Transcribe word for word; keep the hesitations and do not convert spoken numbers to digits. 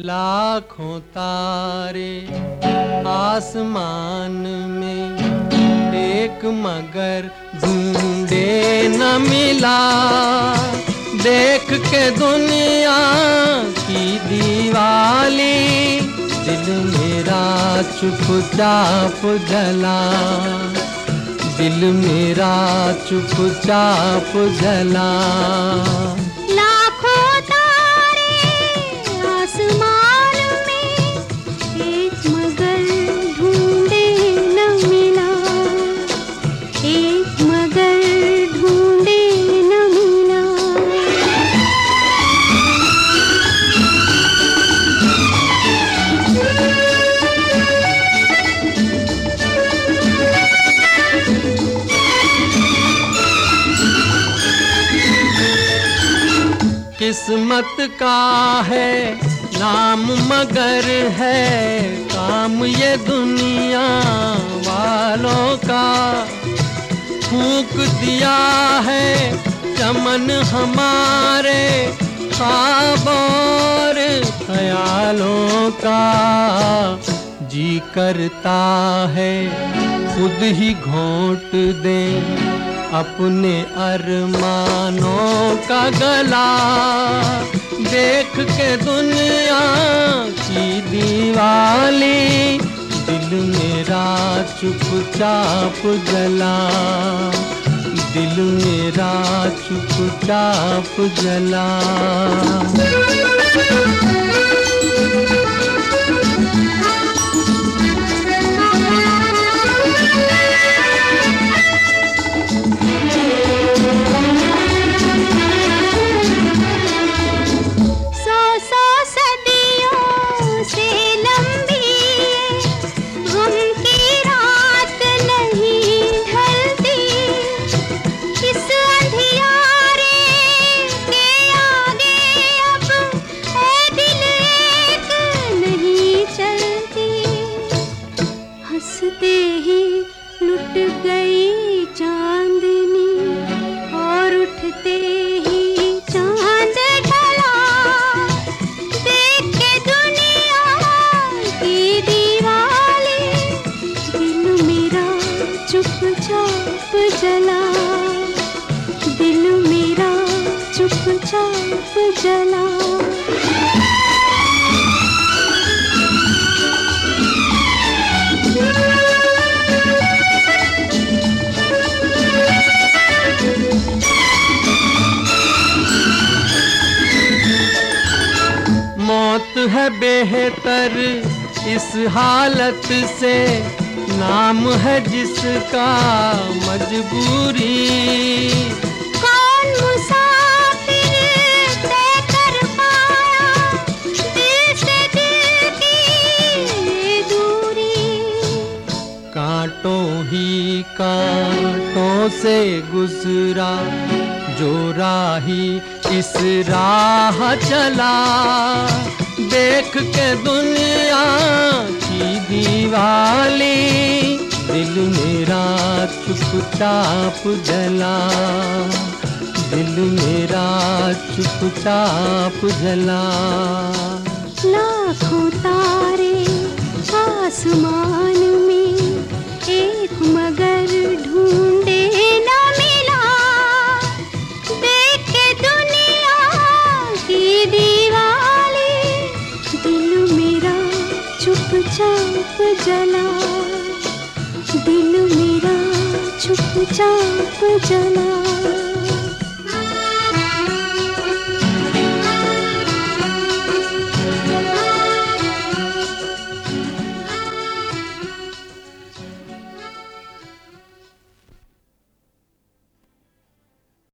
लाखों तारे आसमान में, एक मगर ढूंढे न मिला। देख के दुनिया की दीवाली, दिल मेरा चुपचाप जला। दिल मेरा चुपचाप जला। लाखों तारे आसमान में, एक मगर ढूंढे न मिला। एक मगर ढूंढे न मिला। किस्मत का है नाम मगर है काम ये दुनिया वालों का। फूंक दिया है चमन हमारे ख्वाब और ख्यालों का। जी करता है खुद ही घोंट दें अपने अरमानों का गला। देख के दुनिया की दीवाली, दिल मेरा चुपचाप जला। दिल मेरा चुपचाप जला। हंसते ही लुट गई चांदनी और उठते ही चांद ढला। देख के दुनिया की दीवाली, दिल मेरा चुपचाप जला। दिल मेरा चुपचाप जला। मौत है बेहतर इस हालत से, नाम है जिसका मजबूरी। कौन मुसाफिर तय कर पाया दिल से दिल की दूरी। कांटों ही कांटों से गुजरा जो राही इस राह चला। देख के दुनिया की दीवाली, दिल मेरा चुपचाप जला। दिल मेरा चुपचाप जला। लाखों तारे आसमान में, एक मगर ढूंढे न मिला। देख के दुनिया की दीवाली, दिल मेरा चुपचाप जला। दिल मेरा चुपचाप जला।